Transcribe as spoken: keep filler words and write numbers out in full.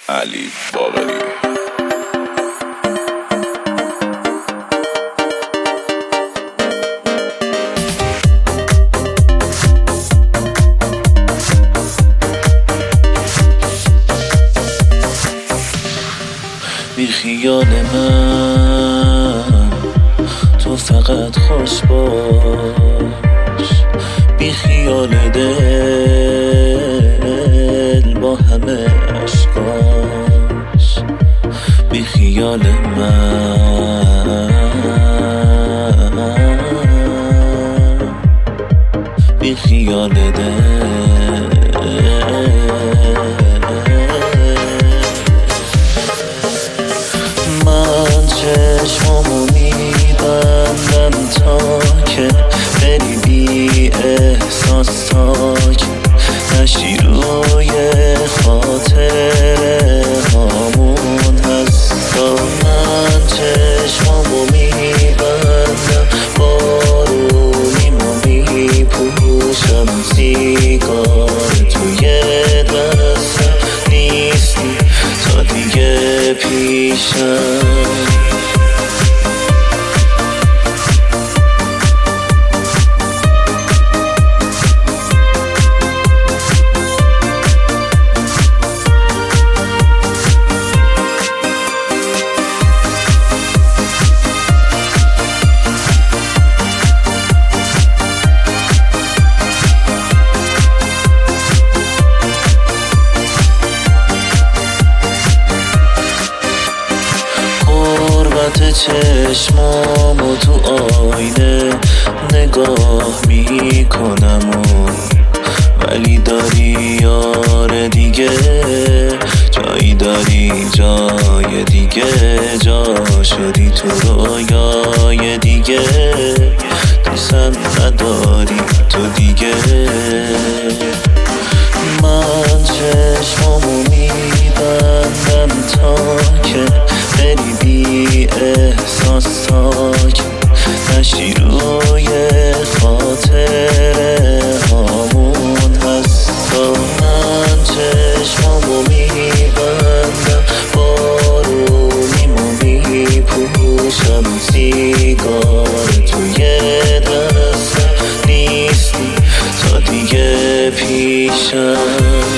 علی باقری. بی خیال من تو فقط خوش باش، بی خیال دل با همه عشقاش، بی خیال من، بی خیال دل. من چشمامو میبندم تا که بری بی احساس ساکن نشی روی خاطره هامون هستا. من چشمامو میبندم بارونیمو میپوشم، سیگار توی دستم نیستی تا دیگه پیشم. چشمامو تو آینه نگاه میکنم و ولی داری یار دیگه، جایی داری جای دیگه، جا شدی تو رویای دیگه، دوستم نداری تو دیگه. من چشمامو میبندم تا که بری بی احساس ساکن نشی روی خاطره هامون هستا. من چشمامو میبندم بارونیمو میپوشم، سیگار توی دستم نیستی تا دیگه پیشم.